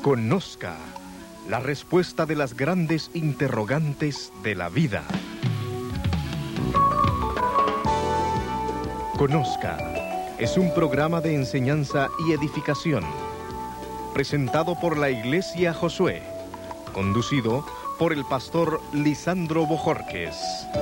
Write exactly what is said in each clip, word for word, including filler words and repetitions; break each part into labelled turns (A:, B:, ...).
A: Conozca la respuesta de las grandes interrogantes de la vida. Conozca es un programa de enseñanza y edificación, presentado por la Iglesia Josué, conducido por el pastor Lisandro Bojorquez.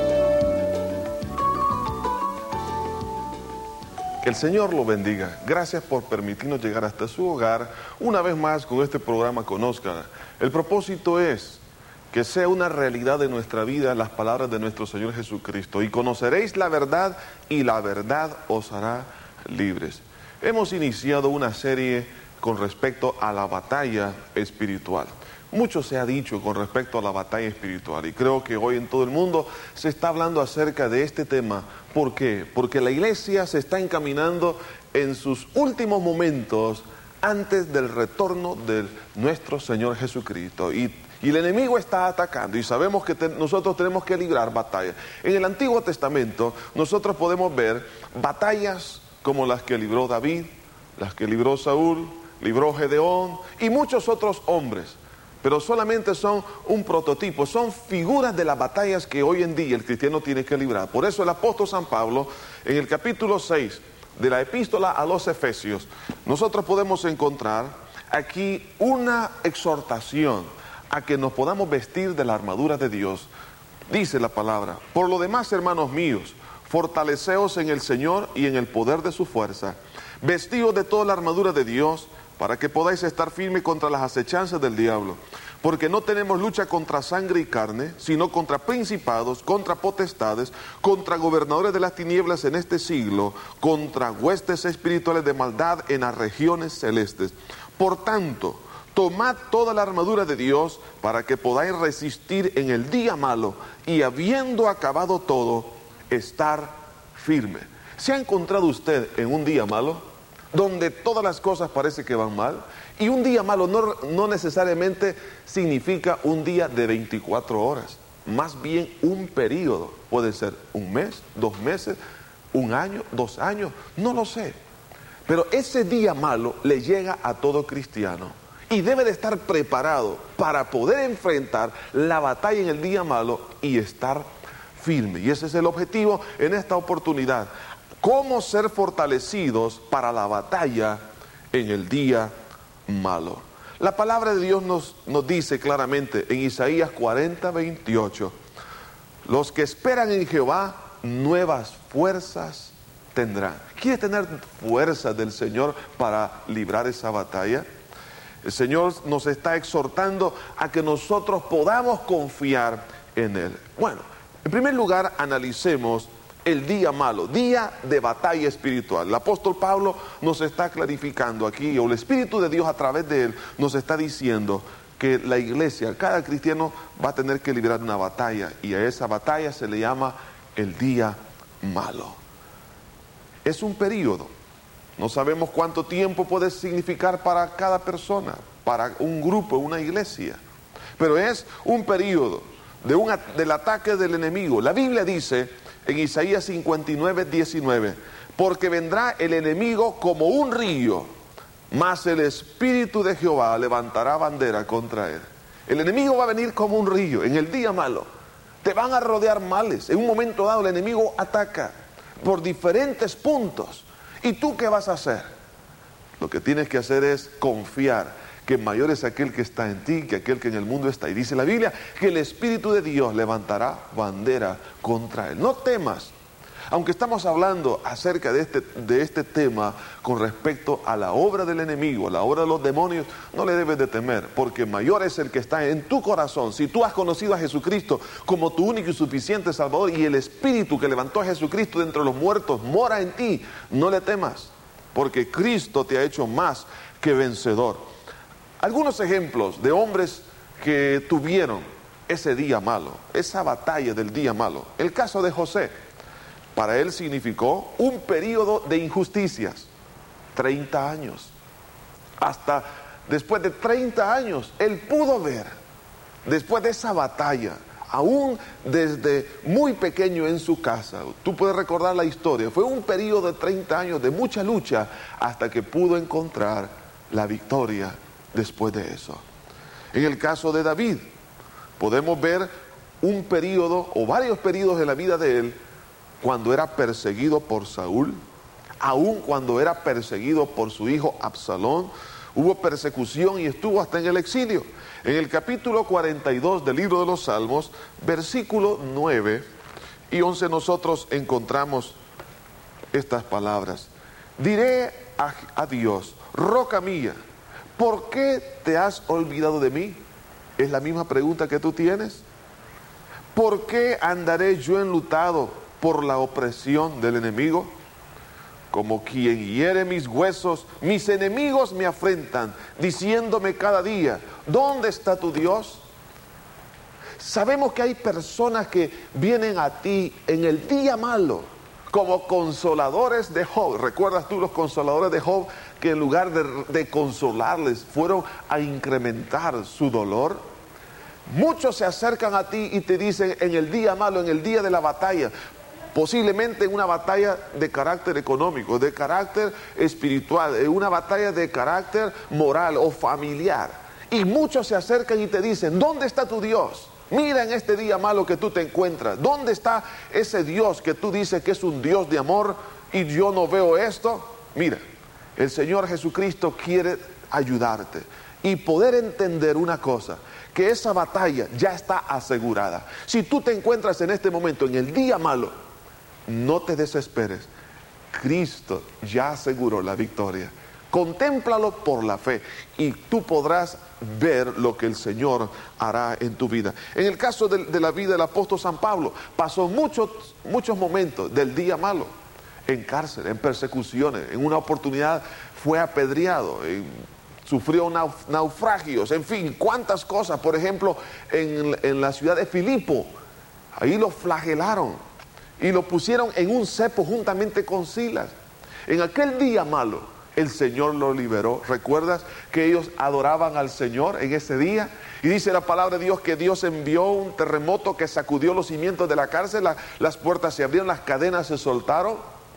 B: Que el Señor lo bendiga. Gracias por permitirnos llegar hasta su hogar una vez más con este programa Conozca. El propósito es que sea una realidad de nuestra vida las palabras de nuestro Señor Jesucristo. Y conoceréis la verdad y la verdad os hará libres. Hemos iniciado una serie con respecto a la batalla espiritual. Mucho se ha dicho con respecto a la batalla espiritual y creo que hoy en todo el mundo se está hablando acerca de este tema. ¿Por qué? Porque la iglesia se está encaminando en sus últimos momentos antes del retorno de nuestro Señor Jesucristo. Y, y el enemigo está atacando y sabemos que te, nosotros tenemos que librar batallas. En el Antiguo Testamento nosotros podemos ver batallas como las que libró David, las que libró Saúl, libró Gedeón y muchos otros hombres. Pero solamente son un prototipo, son figuras de las batallas que hoy en día el cristiano tiene que librar. Por eso el apóstol San Pablo, en el capítulo seis de la epístola a los Efesios, nosotros podemos encontrar aquí una exhortación a que nos podamos vestir de la armadura de Dios. Dice la palabra: por lo demás, hermanos míos, fortaleceos en el Señor y en el poder de su fuerza, vestidos de toda la armadura de Dios, para que podáis estar firmes contra las acechanzas del diablo. Porque no tenemos lucha contra sangre y carne, sino contra principados, contra potestades, contra gobernadores de las tinieblas en este siglo, contra huestes espirituales de maldad en las regiones celestes. Por tanto, tomad toda la armadura de Dios para que podáis resistir en el día malo y habiendo acabado todo, estar firme. ¿Se ha encontrado usted en un día malo, donde todas las cosas parece que van mal? Y un día malo no, no necesariamente significa un día de veinticuatro horas, más bien un periodo, puede ser un mes, dos meses, un año, dos años, no lo sé. Pero ese día malo le llega a todo cristiano y debe de estar preparado para poder enfrentar la batalla en el día malo y estar firme. Y ese es el objetivo en esta oportunidad. ¿Cómo ser fortalecidos para la batalla en el día malo? La palabra de Dios nos, nos dice claramente en Isaías cuarenta, veintiocho, los que esperan en Jehová nuevas fuerzas tendrán. ¿Quieres tener fuerzas del Señor para librar esa batalla? El Señor nos está exhortando a que nosotros podamos confiar en Él. Bueno, en primer lugar, analicemos el día malo, día de batalla espiritual. El apóstol Pablo nos está clarificando aquí, o el Espíritu de Dios a través de él nos está diciendo que la iglesia, cada cristiano va a tener que librar una batalla, y a esa batalla se le llama el día malo. Es un periodo, no sabemos cuánto tiempo puede significar para cada persona, para un grupo, una iglesia, pero es un periodo de un, del ataque del enemigo. La Biblia dice en Isaías cincuenta y nueve, diecinueve, porque vendrá el enemigo como un río, mas el Espíritu de Jehová levantará bandera contra él. El enemigo va a venir como un río en el día malo. Te van a rodear males. En un momento dado el enemigo ataca por diferentes puntos. ¿Y tú qué vas a hacer? Lo que tienes que hacer es confiar que mayor es aquel que está en ti que aquel que en el mundo está. Y dice la Biblia que el Espíritu de Dios levantará bandera contra él. No temas. Aunque estamos hablando acerca de este, de este tema con respecto a la obra del enemigo, a la obra de los demonios, no le debes de temer, porque mayor es el que está en tu corazón. Si tú has conocido a Jesucristo como tu único y suficiente Salvador, y el Espíritu que levantó a Jesucristo de entre los muertos mora en ti, no le temas, porque Cristo te ha hecho más que vencedor. Algunos ejemplos de hombres que tuvieron ese día malo, esa batalla del día malo. El caso de José, para él significó un periodo de injusticias, treinta años. Hasta después de treinta años, él pudo ver, después de esa batalla, aún desde muy pequeño en su casa, tú puedes recordar la historia, fue un periodo de treinta años de mucha lucha hasta que pudo encontrar la victoria después de eso. En el caso de David, podemos ver un periodo o varios periodos en la vida de él cuando era perseguido por Saúl, aun cuando era perseguido por su hijo Absalón, hubo persecución y estuvo hasta en el exilio. En el capítulo cuarenta y dos del libro de los Salmos, versículo nueve y once, nosotros encontramos estas palabras. Diré a, a Dios, roca mía, ¿por qué te has olvidado de mí? Es la misma pregunta que tú tienes. ¿Por qué andaré yo enlutado por la opresión del enemigo? Como quien hiere mis huesos, mis enemigos me afrentan, diciéndome cada día, ¿dónde está tu Dios? Sabemos que hay personas que vienen a ti en el día malo, como consoladores de Job. ¿Recuerdas tú los consoladores de Job, que en lugar de, de consolarles, fueron a incrementar su dolor? Muchos se acercan a ti y te dicen en el día malo, en el día de la batalla, posiblemente en una batalla de carácter económico, de carácter espiritual, en una batalla de carácter moral o familiar. Y muchos se acercan y te dicen, ¿dónde está tu Dios? Mira en este día malo que tú te encuentras, ¿dónde está ese Dios que tú dices que es un Dios de amor y yo no veo esto? Mira, el Señor Jesucristo quiere ayudarte y poder entender una cosa, que esa batalla ya está asegurada. Si tú te encuentras en este momento en el día malo, no te desesperes. Cristo ya aseguró la victoria. Contémplalo por la fe y tú podrás ver lo que el Señor hará en tu vida. En el caso de, de la vida del apóstol San Pablo, pasó muchos, muchos momentos del día malo, en cárcel, en persecuciones, en una oportunidad fue apedreado, en, sufrió nauf, naufragios, en fin, cuántas cosas. Por ejemplo, en, en la ciudad de Filipo, ahí lo flagelaron y lo pusieron en un cepo juntamente con Silas. En aquel día malo, el Señor lo liberó. ¿Recuerdas que ellos adoraban al Señor en ese día? Y dice la palabra de Dios que Dios envió un terremoto que sacudió los cimientos de la cárcel, la, las puertas se abrieron, las cadenas se soltaron.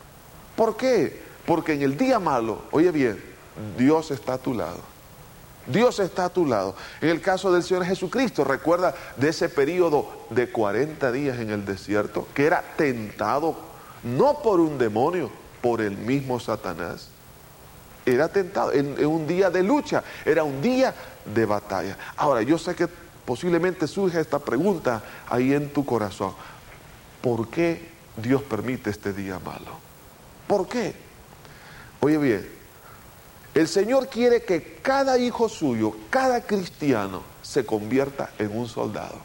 B: ¿Por qué? Porque en el día malo, oye bien, Dios está a tu lado. Dios está a tu lado. En el caso del Señor Jesucristo, recuerda de ese periodo de cuarenta días en el desierto, que era tentado no por un demonio, por el mismo Satanás. Era tentado en, en un día de lucha, era un día de batalla. Ahora, yo sé que posiblemente surge esta pregunta ahí en tu corazón. ¿Por qué Dios permite este día malo? ¿Por qué? Oye bien, el Señor quiere que cada hijo suyo, cada cristiano, se convierta en un soldado.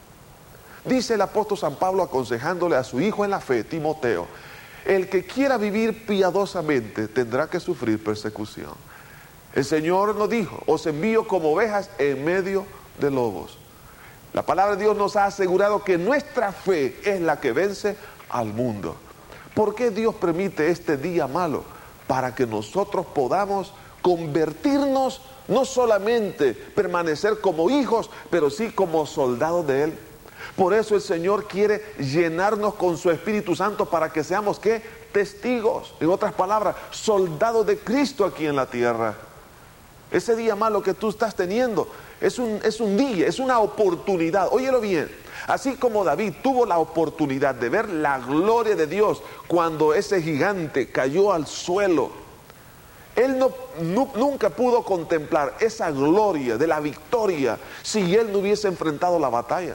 B: Dice el apóstol San Pablo aconsejándole a su hijo en la fe, Timoteo, el que quiera vivir piadosamente tendrá que sufrir persecución. El Señor nos dijo, os envío como ovejas en medio de lobos. La palabra de Dios nos ha asegurado que nuestra fe es la que vence al mundo. ¿Por qué Dios permite este día malo? Para que nosotros podamos convertirnos, no solamente permanecer como hijos, pero sí como soldados de Él. Por eso el Señor quiere llenarnos con su Espíritu Santo para que seamos, ¿qué? Testigos. En otras palabras, soldados de Cristo aquí en la tierra. Ese día malo que tú estás teniendo es un, es un día, es una oportunidad. Óyelo bien. Así como David tuvo la oportunidad de ver la gloria de Dios cuando ese gigante cayó al suelo, él no, no, nunca pudo contemplar esa gloria de la victoria si él no hubiese enfrentado la batalla.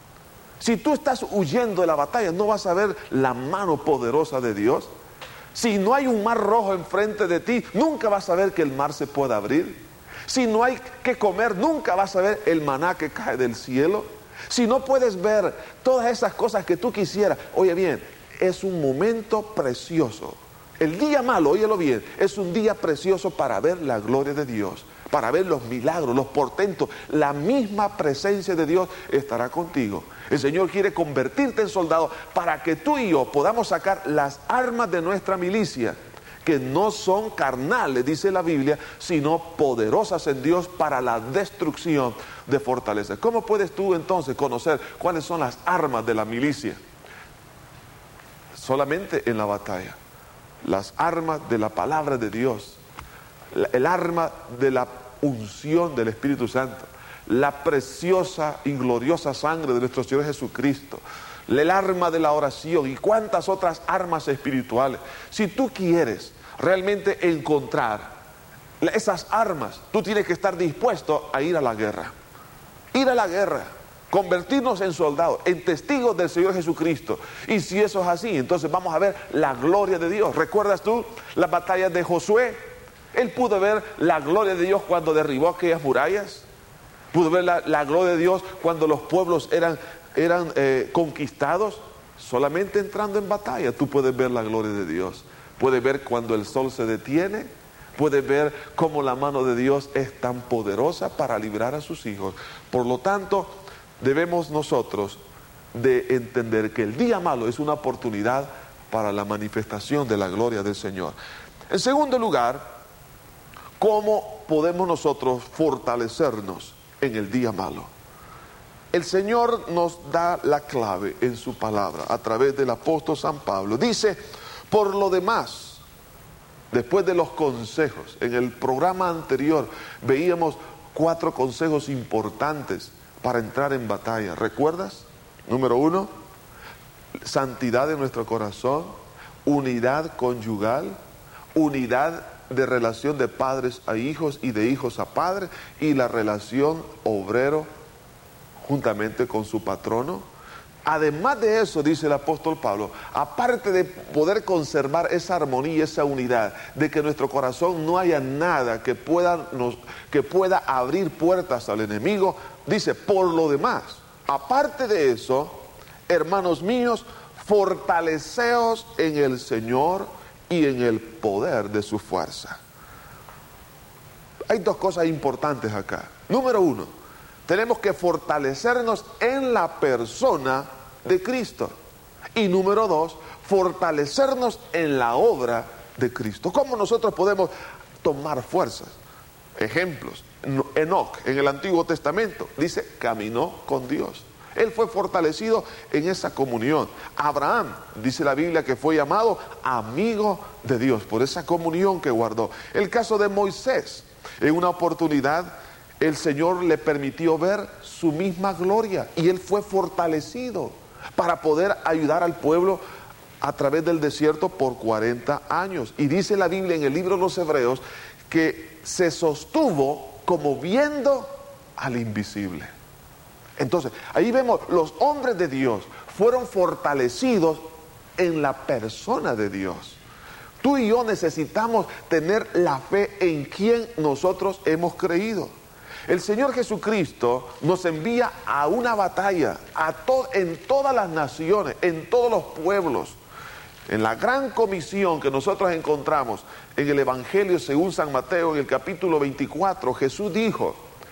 B: Si tú estás huyendo de la batalla, no vas a ver la mano poderosa de Dios. Si no hay un mar rojo enfrente de ti, nunca vas a ver que el mar se pueda abrir. Si no hay que comer, nunca vas a ver el maná que cae del cielo. Si no puedes ver todas esas cosas que tú quisieras, oye bien, es un momento precioso. El día malo, óyelo bien, es un día precioso para ver la gloria de Dios, para ver los milagros, los portentos. La misma presencia de Dios estará contigo. El Señor quiere convertirte en soldado para que tú y yo podamos sacar las armas de nuestra milicia, que no son carnales, dice la Biblia, sino poderosas en Dios para la destrucción de fortalezas. ¿Cómo puedes tú entonces conocer cuáles son las armas de la milicia? Solamente en la batalla. Las armas de la palabra de Dios, el arma de la unción del Espíritu Santo, la preciosa y gloriosa sangre de nuestro Señor Jesucristo, el arma de la oración y cuántas otras armas espirituales. Si tú quieres realmente encontrar esas armas, tú tienes que estar dispuesto a ir a la guerra. Ir a la guerra, convertirnos en soldados, en testigos del Señor Jesucristo. Y si eso es así, entonces vamos a ver la gloria de Dios. ¿Recuerdas tú las batallas de Josué? Él pudo ver la gloria de Dios cuando derribó aquellas murallas. Pudo ver la, la gloria de Dios cuando los pueblos eran, eran eh, conquistados. Solamente entrando en batalla tú puedes ver la gloria de Dios. Puedes ver cuando el sol se detiene. Puedes ver cómo la mano de Dios es tan poderosa para librar a sus hijos. Por lo tanto, debemos nosotros de entender que el día malo es una oportunidad para la manifestación de la gloria del Señor. En segundo lugar, ¿cómo podemos nosotros fortalecernos en el día malo? El Señor nos da la clave en su palabra a través del apóstol San Pablo. Dice, por lo demás, después de los consejos, en el programa anterior veíamos cuatro consejos importantes para entrar en batalla. ¿Recuerdas? Número uno, santidad de nuestro corazón, unidad conyugal, unidad de relación de padres a hijos y de hijos a padres, y la relación obrero juntamente con su patrono. Además de eso, dice el apóstol Pablo, aparte de poder conservar esa armonía y esa unidad, de que en nuestro corazón no haya nada que pueda, nos, que pueda abrir puertas al enemigo, dice, por lo demás, aparte de eso, hermanos míos, fortaleceos en el Señor y en el poder de su fuerza. Hay dos cosas importantes acá. Número uno, tenemos que fortalecernos en la persona de Cristo. Y número dos, fortalecernos en la obra de Cristo. ¿Cómo nosotros podemos tomar fuerzas? Ejemplos. Enoc, en el Antiguo Testamento, dice, caminó con Dios. Él fue fortalecido en esa comunión. Abraham, dice la Biblia, que fue llamado amigo de Dios por esa comunión que guardó. El caso de Moisés, en una oportunidad el Señor le permitió ver su misma gloria y él fue fortalecido para poder ayudar al pueblo a través del desierto por cuarenta años. Y dice la Biblia en el libro de los Hebreos que se sostuvo como viendo al invisible. Entonces, ahí vemos, los hombres de Dios fueron fortalecidos en la persona de Dios. Tú y yo necesitamos tener la fe en quien nosotros hemos creído. El Señor Jesucristo nos envía a una batalla a to- en todas las naciones, en todos los pueblos. En la gran comisión que nosotros encontramos en el Evangelio según San Mateo, en el capítulo veinticuatro, Jesús dijo,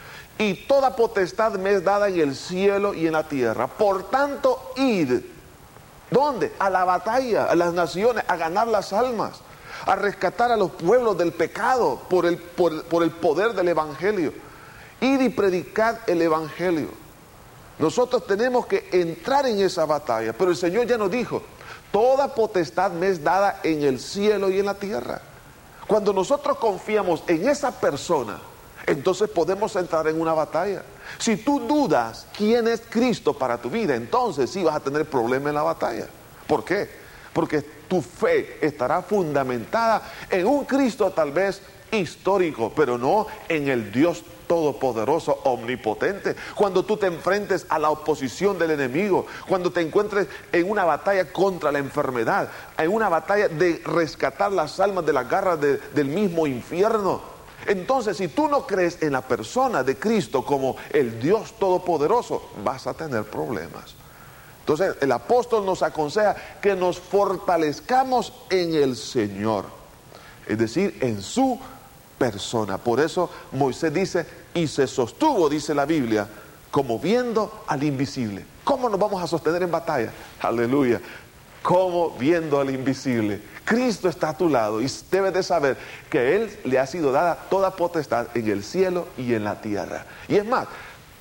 B: y toda potestad me es dada en el cielo y en la tierra. Por tanto, id. ¿Dónde? A la batalla, a las naciones, a ganar las almas, a rescatar a los pueblos del pecado por el, por, por el poder del Evangelio. Id y predicad el Evangelio. Nosotros tenemos que entrar en esa batalla, pero el Señor ya nos dijo, toda potestad me es dada en el cielo y en la tierra. Cuando nosotros confiamos en esa persona, entonces podemos entrar en una batalla. Si tú dudas quién es Cristo para tu vida, entonces sí vas a tener problemas en la batalla. ¿Por qué? Porque tu fe estará fundamentada en un Cristo tal vez histórico, pero no en el Dios todopoderoso, omnipotente. Cuando tú te enfrentes a la oposición del enemigo, cuando te encuentres en una batalla contra la enfermedad, en una batalla de rescatar las almas de las garras de, del mismo infierno, entonces si tú no crees en la persona de Cristo como el Dios todopoderoso, vas a tener problemas. Entonces el apóstol nos aconseja que nos fortalezcamos en el Señor, es decir, en su persona. Por eso Moisés dice, y se sostuvo, dice la Biblia, como viendo al invisible. ¿Cómo nos vamos a sostener en batalla? Aleluya. Como viendo al invisible. Cristo está a tu lado y debes de saber que Él le ha sido dada toda potestad en el cielo y en la tierra. Y es más,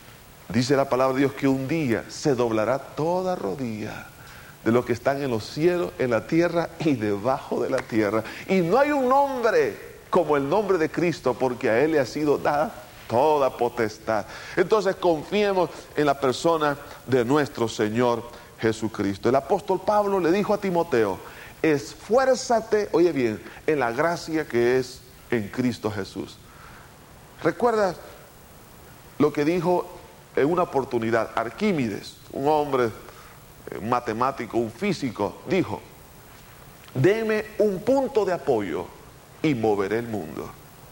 B: dice la palabra de Dios que un día se doblará toda rodilla de los que están en los cielos, en la tierra y debajo de la tierra. Y no hay un nombre como el nombre de Cristo, porque a Él le ha sido dada toda potestad. Entonces confiemos en la persona de nuestro Señor Jesucristo. El apóstol Pablo le dijo a Timoteo: esfuérzate, oye bien, en la gracia que es en Cristo Jesús. ¿Recuerdas lo que dijo en una oportunidad Arquímedes, un hombre, un matemático, un físico? Dijo: deme un punto de apoyo y moveré el mundo.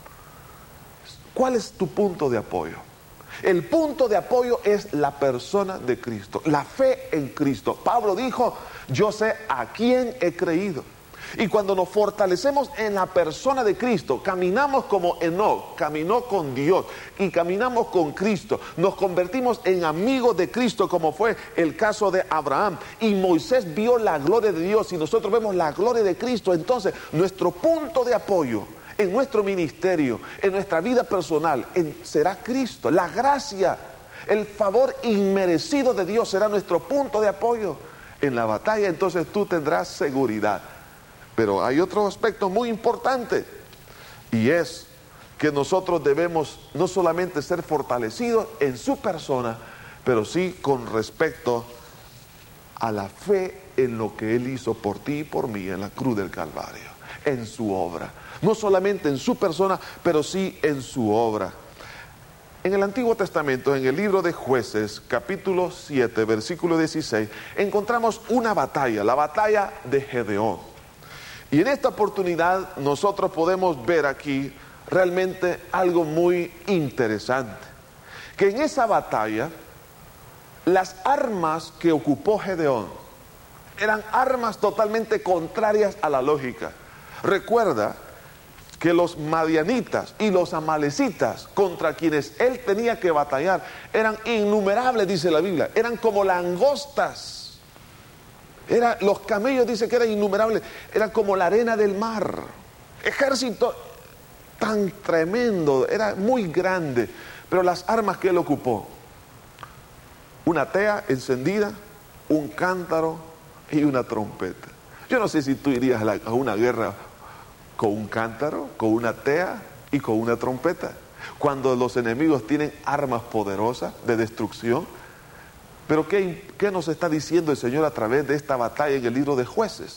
B: ¿Cuál es tu punto de apoyo? El punto de apoyo es la persona de Cristo, la fe en Cristo. Pablo dijo: yo sé a quién he creído. Y cuando nos fortalecemos en la persona de Cristo, caminamos como Enoc caminó con Dios y caminamos con Cristo, nos convertimos en amigos de Cristo, como fue el caso de Abraham. Y Moisés vio la gloria de Dios y nosotros vemos la gloria de Cristo. Entonces nuestro punto de apoyo en nuestro ministerio, en nuestra vida personal, en, será Cristo. La gracia, el favor inmerecido de Dios será nuestro punto de apoyo en la batalla. Entonces tú tendrás seguridad. Pero hay otro aspecto muy importante, y es que nosotros debemos no solamente ser fortalecidos en su persona, pero sí con respecto a la fe en lo que Él hizo por ti y por mí en la cruz del Calvario, en su obra. No solamente en su persona, pero sí en su obra. En el Antiguo Testamento, en el libro de Jueces, capítulo siete, versículo dieciséis, encontramos una batalla, la batalla de Gedeón. Y en esta oportunidad nosotros podemos ver aquí realmente algo muy interesante. Que en esa batalla, las armas que ocupó Gedeón eran armas totalmente contrarias a la lógica. Recuerda que los madianitas y los amalecitas contra quienes él tenía que batallar eran innumerables, dice la Biblia, eran como langostas. Era, los camellos dice que eran innumerables, eran como la arena del mar. Ejército tan tremendo, era muy grande. Pero las armas que él ocupó: una tea encendida, un cántaro y una trompeta. Yo no sé si tú irías a, la, a una guerra con un cántaro, con una tea y con una trompeta, cuando los enemigos tienen armas poderosas de destrucción. Pero ¿qué, qué nos está diciendo el Señor a través de esta batalla en el libro de Jueces?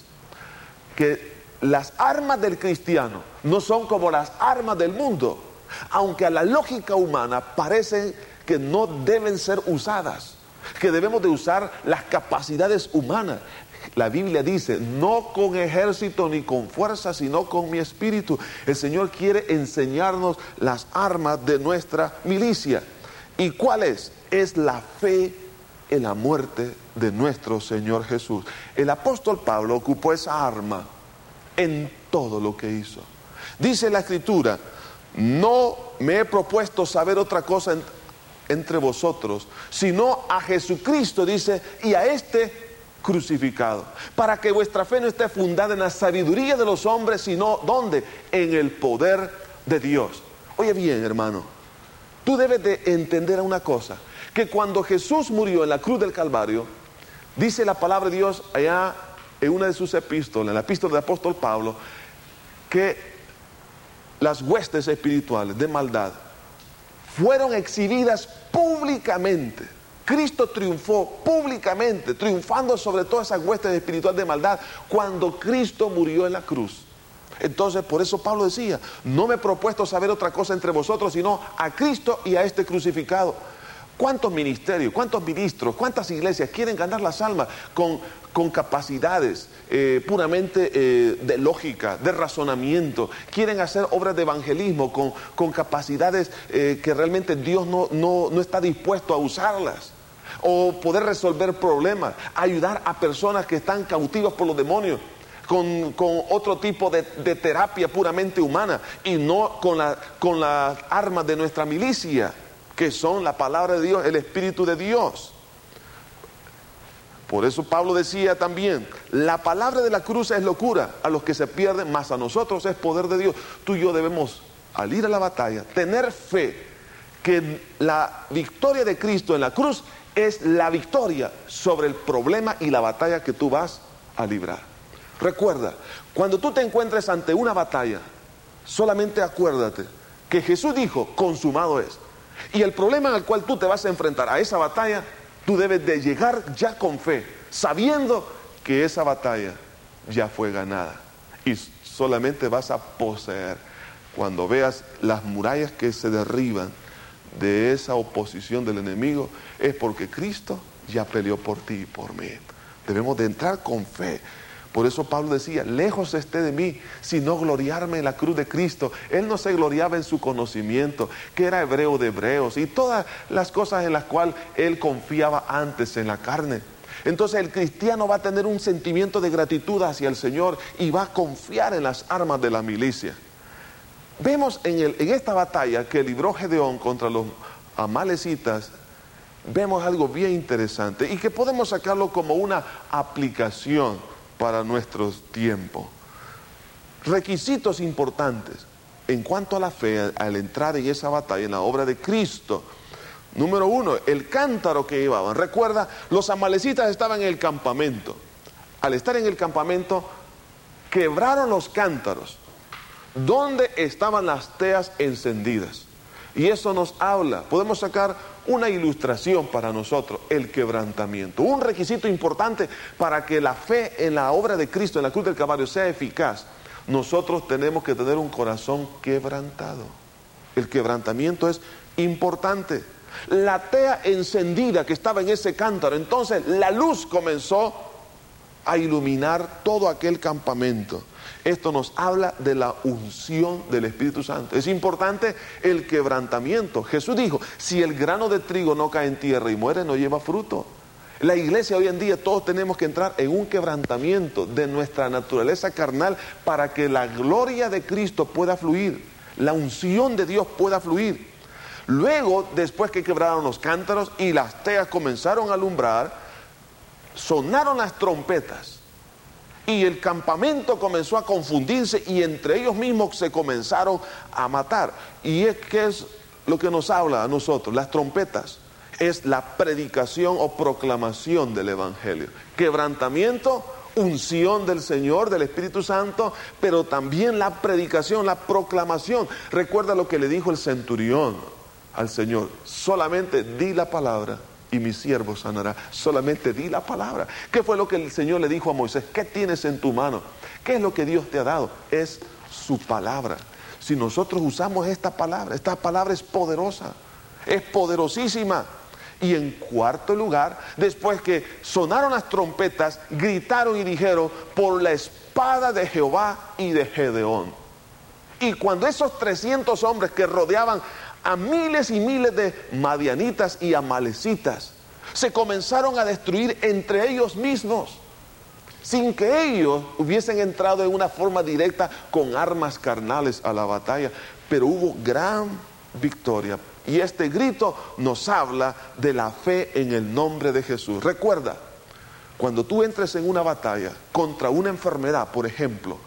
B: Que las armas del cristiano no son como las armas del mundo, aunque a la lógica humana parecen que no deben ser usadas, que debemos de usar las capacidades humanas. La Biblia dice: no con ejército ni con fuerza, sino con mi espíritu. El Señor quiere enseñarnos las armas de nuestra milicia. ¿Y cuál es? Es la fe en la muerte de nuestro Señor Jesús. El apóstol Pablo ocupó esa arma en todo lo que hizo. Dice la Escritura: no me he propuesto saber otra cosa en, entre vosotros, sino a Jesucristo, dice, y a este crucificado, para que vuestra fe no esté fundada en la sabiduría de los hombres, sino ¿dónde? En el poder de Dios. Oye bien, hermano, tú debes de entender una cosa, que cuando Jesús murió en la cruz del Calvario, dice la palabra de Dios allá en una de sus epístolas, en la epístola del apóstol Pablo, que las huestes espirituales de maldad fueron exhibidas públicamente. Cristo triunfó públicamente, triunfando sobre todas esas huestes espirituales de maldad cuando Cristo murió en la cruz. Entonces, por eso Pablo decía: no me he propuesto saber otra cosa entre vosotros, sino a Cristo y a este crucificado. ¿Cuántos ministerios, cuántos ministros, cuántas iglesias quieren ganar las almas con, con capacidades eh, puramente eh, de lógica, de razonamiento? Quieren hacer obras de evangelismo con, con capacidades eh, que realmente Dios no, no, no está dispuesto a usarlas. O poder resolver problemas, ayudar a personas que están cautivas por los demonios. Con, con otro tipo de, de terapia puramente humana, y no con, la, con las armas de nuestra milicia, que son la palabra de Dios, el Espíritu de Dios. Por eso Pablo decía también: la palabra de la cruz es locura a los que se pierden, mas a nosotros es poder de Dios. Tú y yo debemos, al ir a la batalla, tener fe que la victoria de Cristo en la cruz es la victoria sobre el problema y la batalla que tú vas a librar. Recuerda, cuando tú te encuentres ante una batalla, Solamente acuérdate que Jesús dijo, consumado es. Y el problema al cual tú te vas a enfrentar, a esa batalla, tú debes de llegar ya con fe, sabiendo que esa batalla ya fue ganada. Y solamente vas a poseer cuando veas las murallas que se derriban de esa oposición del enemigo, es porque Cristo ya peleó por ti y por mí. Debemos de entrar con fe. Por eso Pablo decía, lejos esté de mí, sino gloriarme en la cruz de Cristo. Él no se gloriaba en su conocimiento, que era hebreo de hebreos, y todas las cosas en las cuales él confiaba antes en la carne. Entonces el cristiano va a tener un sentimiento de gratitud hacia el Señor y va a confiar en las armas de la milicia. Vemos en, el, en esta batalla que libró Gedeón contra los amalecitas, vemos algo bien interesante y que podemos sacarlo como una aplicación para nuestros tiempos. Requisitos importantes en cuanto a la fe al entrar en esa batalla, en la obra de Cristo. Número uno, el cántaro que llevaban. Recuerda, los amalecitas estaban en el campamento. Al estar en el campamento, quebraron los cántaros, donde estaban las teas encendidas. Y eso nos habla, podemos sacar una ilustración para nosotros, el quebrantamiento. Un requisito importante para que la fe en la obra de Cristo, en la cruz del Calvario, sea eficaz. Nosotros tenemos que tener un corazón quebrantado. El quebrantamiento es importante. La tea encendida que estaba en ese cántaro, entonces la luz comenzó a iluminar todo aquel campamento. Esto nos habla de la unción del Espíritu Santo. Es importante el quebrantamiento. Jesús dijo, si el grano de trigo no cae en tierra y muere, no lleva fruto. La iglesia hoy en día, todos tenemos que entrar en un quebrantamiento de nuestra naturaleza carnal para que la gloria de Cristo pueda fluir, la unción de Dios pueda fluir. Luego, después que quebraron los cántaros y las teas comenzaron a alumbrar, sonaron las trompetas. Y el campamento comenzó a confundirse y entre ellos mismos se comenzaron a matar. ¿Y es qué es lo que nos habla a nosotros? Las trompetas es la predicación o proclamación del Evangelio. Quebrantamiento, unción del Señor, del Espíritu Santo, pero también la predicación, la proclamación. Recuerda lo que le dijo el centurión al Señor: solamente di la palabra y mi siervo sanará. Solamente di la palabra. ¿Qué fue lo que el Señor le dijo a Moisés? ¿Qué tienes en tu mano? ¿Qué es lo que Dios te ha dado? Es su palabra. Si nosotros usamos esta palabra, esta palabra es poderosa, es poderosísima. Y en cuarto lugar, después que sonaron las trompetas, gritaron y dijeron: por la espada de Jehová y de Gedeón. Y cuando esos trescientos hombres que rodeaban a miles y miles de madianitas y amalecitas se comenzaron a destruir entre ellos mismos, sin que ellos hubiesen entrado en una forma directa con armas carnales a la batalla, pero hubo gran victoria. Y este grito nos habla de la fe en el nombre de Jesús. Recuerda, cuando tú entres en una batalla contra una enfermedad, por ejemplo,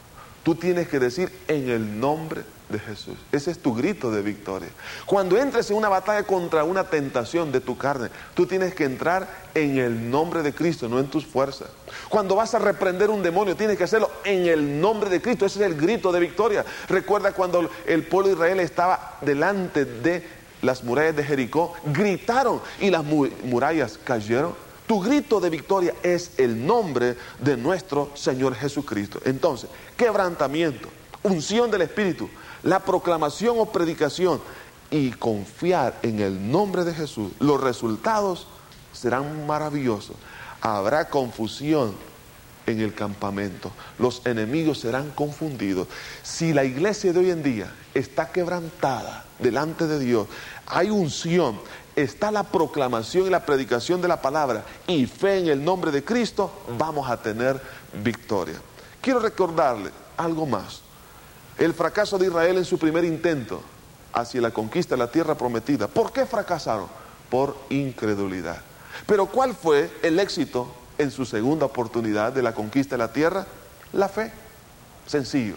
B: tú tienes que decir: en el nombre de Jesús. Ese es tu grito de victoria. Cuando entres en una batalla contra una tentación de tu carne, tú tienes que entrar en el nombre de Cristo, no en tus fuerzas. Cuando vas a reprender un demonio, tienes que hacerlo en el nombre de Cristo. Ese es el grito de victoria. Recuerda cuando el pueblo de Israel estaba delante de las murallas de Jericó, gritaron y las murallas cayeron. Tu grito de victoria es el nombre de nuestro Señor Jesucristo. Entonces, quebrantamiento, unción del Espíritu, la proclamación o predicación y confiar en el nombre de Jesús. Los resultados serán maravillosos. Habrá confusión en el campamento. Los enemigos serán confundidos. Si la iglesia de hoy en día está quebrantada delante de Dios, hay unción, está la proclamación y la predicación de la palabra y fe en el nombre de Cristo, vamos a tener victoria. Quiero recordarle algo más. El fracaso de Israel en su primer intento hacia la conquista de la tierra prometida. ¿Por qué fracasaron? Por incredulidad. Pero ¿cuál fue el éxito en su segunda oportunidad de la conquista de la tierra? La fe. Sencillo.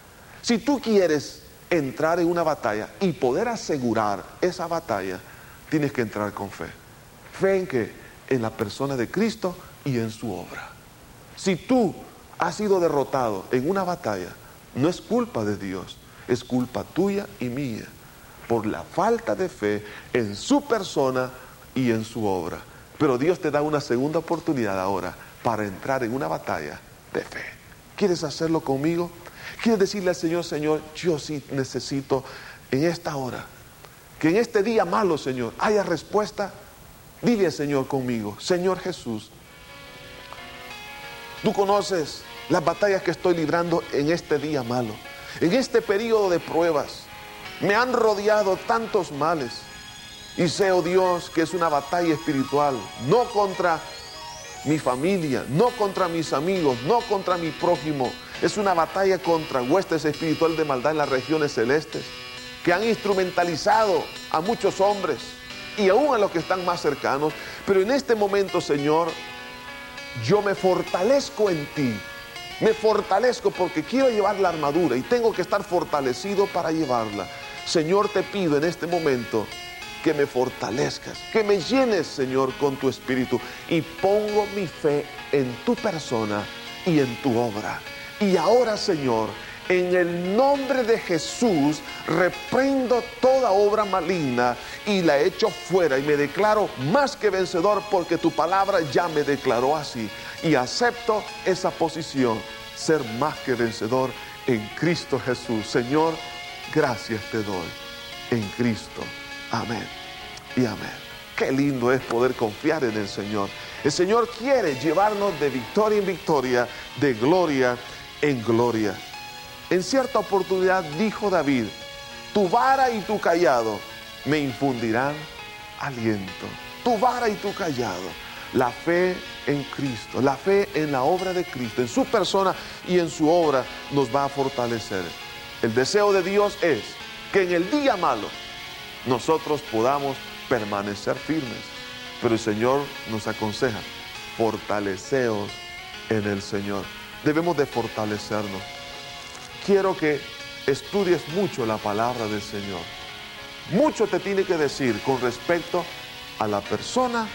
B: Si tú quieres entrar en una batalla y poder asegurar esa batalla, tienes que entrar con fe. ¿Fe en qué? En la persona de Cristo y en su obra. Si tú has sido derrotado en una batalla, no es culpa de Dios, es culpa tuya y mía por la falta de fe en su persona y en su obra. Pero Dios te da una segunda oportunidad ahora para entrar en una batalla de fe. ¿Quieres hacerlo conmigo? ¿Quieres decirle al Señor, Señor, yo sí necesito en esta hora, que en este día malo, Señor, haya respuesta? Dile, Señor, conmigo, Señor Jesús, tú conoces las batallas que estoy librando en este día malo, en este periodo de pruebas. Me han rodeado tantos males y sé, oh Dios, que es una batalla espiritual, no contra mi familia, no contra mis amigos, no contra mi prójimo. Es una batalla contra huestes espirituales de maldad en las regiones celestes, que han instrumentalizado a muchos hombres y aún a los que están más cercanos. Pero en este momento, Señor, yo me fortalezco en ti. Me fortalezco porque quiero llevar la armadura y tengo que estar fortalecido para llevarla. Señor, te pido en este momento que me fortalezcas, que me llenes, Señor, con tu espíritu, y pongo mi fe en tu persona y en tu obra. Y ahora, Señor, en el nombre de Jesús, reprendo toda obra maligna y la echo fuera y me declaro más que vencedor, porque tu palabra ya me declaró así. Y acepto esa posición, ser más que vencedor en Cristo Jesús. Señor, gracias te doy en Cristo. Amén y amén. Qué lindo es poder confiar en el Señor. El Señor quiere llevarnos de victoria en victoria, de gloria en gloria. En cierta oportunidad dijo David, tu vara y tu cayado me infundirán aliento. Tu vara y tu cayado. La fe en Cristo, la fe en la obra de Cristo, en su persona y en su obra, nos va a fortalecer. El deseo de Dios es que en el día malo nosotros podamos permanecer firmes. Pero el Señor nos aconseja, fortaleceos en el Señor. Debemos de fortalecernos. Quiero que estudies mucho la palabra del Señor. Mucho te tiene que decir con respecto a la persona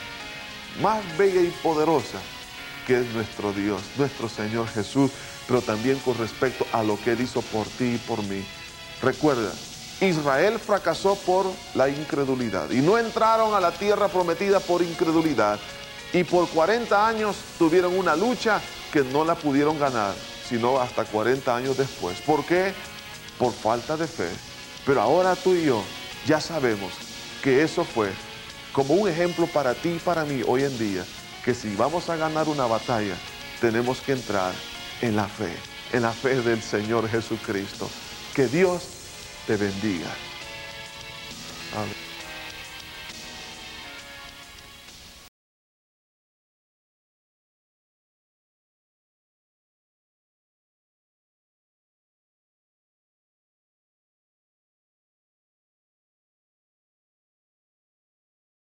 B: más bella y poderosa que es nuestro Dios, nuestro Señor Jesús, pero también con respecto a lo que Él hizo por ti y por mí. Recuerda, Israel fracasó por la incredulidad y no entraron a la tierra prometida por incredulidad, y por cuarenta años tuvieron una lucha que no la pudieron ganar, sino hasta cuarenta años después. ¿Por qué? Por falta de fe. Pero ahora tú y yo ya sabemos que eso fue como un ejemplo para ti y para mí hoy en día, que si vamos a ganar una batalla, tenemos que entrar en la fe, en la fe del Señor Jesucristo. Que Dios te bendiga. Amén.